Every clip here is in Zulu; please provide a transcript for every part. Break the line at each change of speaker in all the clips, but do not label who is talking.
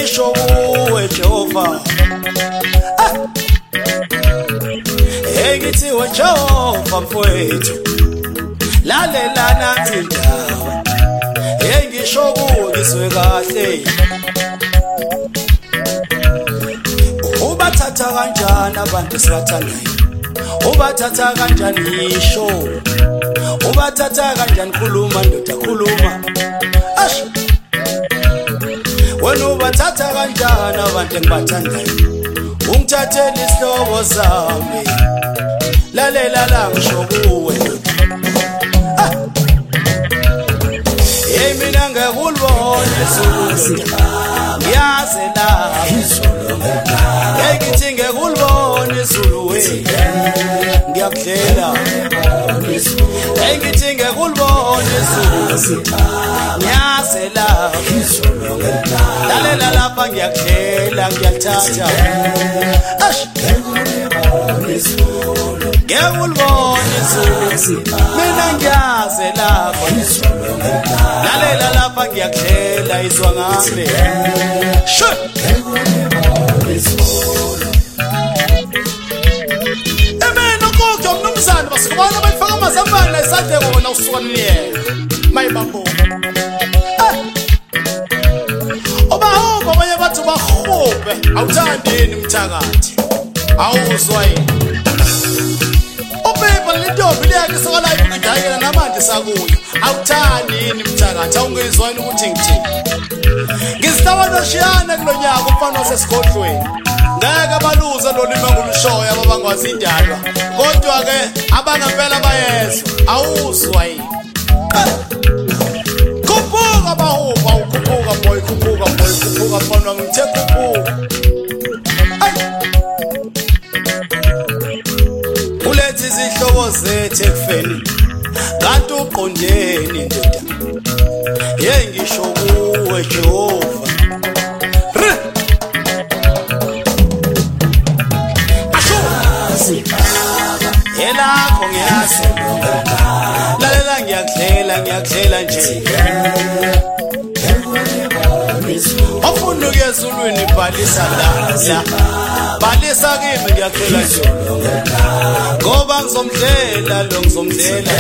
engisho kuwe Jehova engithiwe Jehova mfowethu lalela nathi ndawo engisho kuwe ngizwe kahle ubathatha kanjani abantu sibathandayo ubathatha kanjani isho ubathatha kanjani khuluma ndoda khuluma ash wena ubathatha kanjani abantu engibathandayo ungithathele isihlobo sami lalela la ngisho kuwe mina ngekulibona izulu ngiyazi la ngithi ngekulibona izulu we ngiyakudlela ngithi ngekulibona izulu ngiyazi la lalela lapha ngiyakudlela ngiyathatha ngekulibona izulu mina ngiyazi lapha lalela lapha ngiyakudlela izwa ngami mnumzane basikubona bayifaka amazambane esade wona usuka niyena mayibambo obahomba abanye bathi bahube awuthandini mthakathi awuzwa yini uphepha lentombi liyake sokala ibidayela namanje sakuyo awuthandini mthakathi awungizwani ukuthi ngithini ngizitawona shiyana kulonyaka umfana wasesigodlweni ngeke abaluze lo lima ngulushoya abangwazi indalwa kodwa ke abangempela bayezwa awuzwa yini khuphuka bahuba ukhuphuka boy khuphuka mfana ngithe khuphuka ulethi izihlobo zethu ekufeni kanti uqondeni ndoda yengisho kuwe Jehova elakho ngiyazi lalela ngiyakudlela nje ofuna ukuyezulwini bhalisa la bhalisa kimi ngiyakudlela nje ngoba ngizomdlela lo ngizomdlela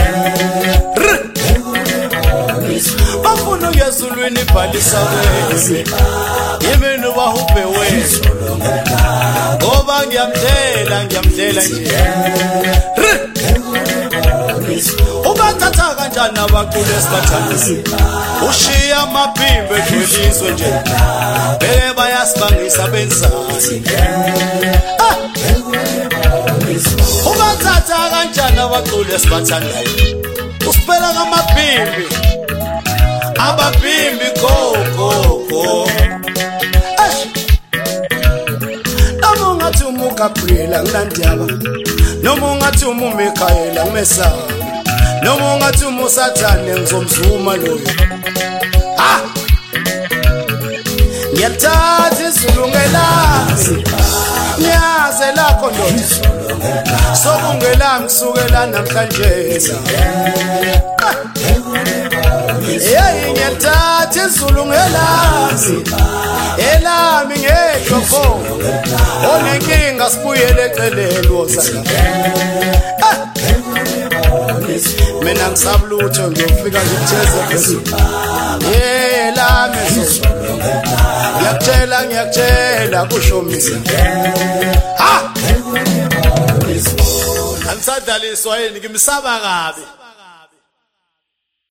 bafuna ukuyezulwini bhalisa kimi yimi nobahubhe wena ngoba ngiyamdlela nje ubathatha kanjani abaculi esibathandisi ushiya amaphimbo edlulizwe nje beke bayasibangisa benzani ubathatha kanjani abaculi esibathandayo usiphela ngamaphimbi abaphimbi go noma ungathi umuGabriela ngilandiyaba noma ungathi umuMichaela ngimesaba noma ungathi umuSathane ngizomzuma loyo ngiyathatha izulu ngelazi ngiyaze lakho ndoda sokungelami kusukela namhlanje ngiyathatha izulu ngelazi elami ngejoko onenkinga sibuyele eceleni wozana mina ngisabulutho ngiyofika ngikutheze phezulu lami ngiyakutshela kusho mina angisadaliswa yini ngimsaba kabi